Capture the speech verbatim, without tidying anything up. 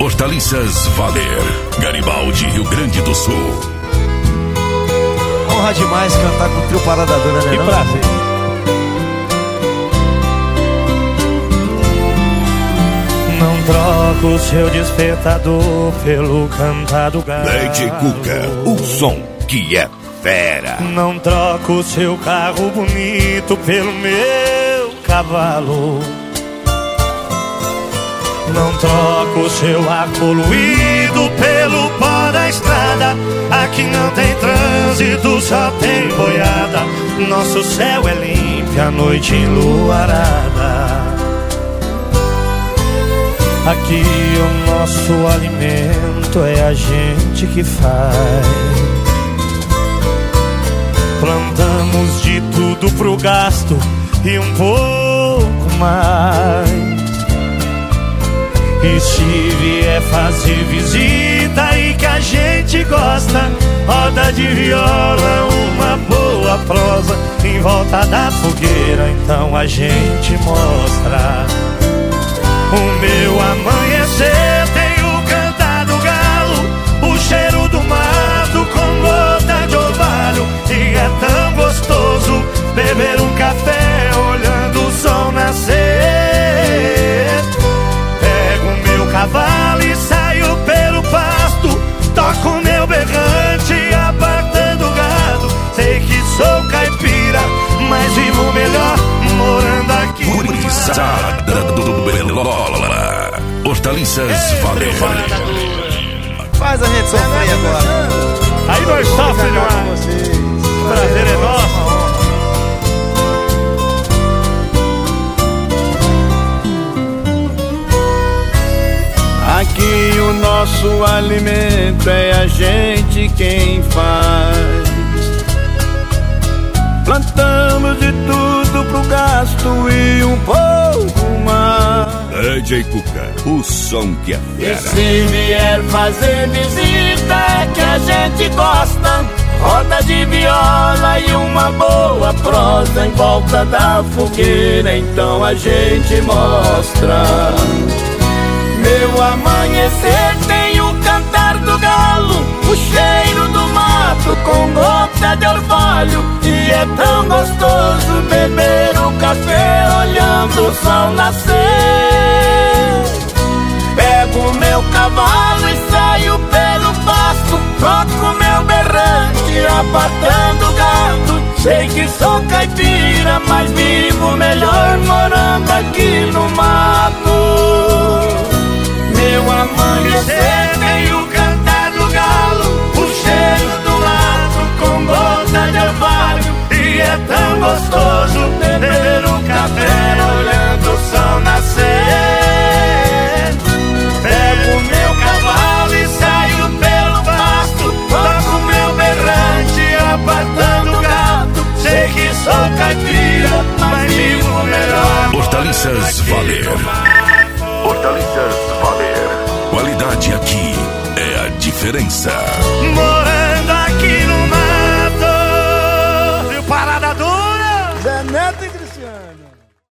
Hortaliças Valer, Garibaldi, Rio Grande do Sul. Honra demais cantar com o trio Parada Dura, né? Que não? prazer. Não troco o seu despertador pelo cantar do galo. D J Cuca, o som que é fera. Não troco o seu carro bonito pelo meu cavalo. Não troco o seu ar poluído pelo pó da estrada. Aqui não tem trânsito, só tem boiada. Nosso céu é limpo, a noite enluarada. Aqui o nosso alimento é a gente que faz. Plantamos de tudo pro gasto e um pouco mais. E se vier fazer visita e que a gente gosta, roda de viola, uma boa prosa em volta da fogueira, então a gente mostra. O meu amanhecer tem o cantar do galo, o cheiro do mato com gota de orvalho. E é tão gostoso beber um café olhando o sol nascer. Cavalo e saio pelo pasto, toco meu berrante, apartando o gado. Sei que sou caipira, mas vivo melhor morando aqui. Gurizada do Belola, Hortaliças Valer. Faz a gente sofrer agora. Aí nós sofremos demais. O prazer é nosso. Aqui o nosso alimento é a gente quem faz. Plantamos de tudo pro gasto e um pouco mais. D J Cuca, o som que é E fera. se vier fazer visita é que a gente gosta, roda de viola e uma boa prosa em volta da fogueira, então a gente mostra. Meu amanhecer tem o cantar do galo, o cheiro do mato com gota de orvalho. E é tão gostoso beber o café olhando o sol nascer. Pego meu cavalo e saio pelo pasto, toco meu berrante, apartando o gado. Sei que sou caipira, mas vivo melhor morando aqui no mato. Meu amanhecer tem o cantar do galo, o cheiro do mato com gota de orvalho. E é tão gostoso beber um café olhando o sol nascer. Pego meu cavalo e saio pelo pasto, toco meu berrante, apartando o gado. Sei que sou caipira, mas vivo melhor. Hortaliças Valer. Hortaliças Valer. Qualidade aqui é a diferença.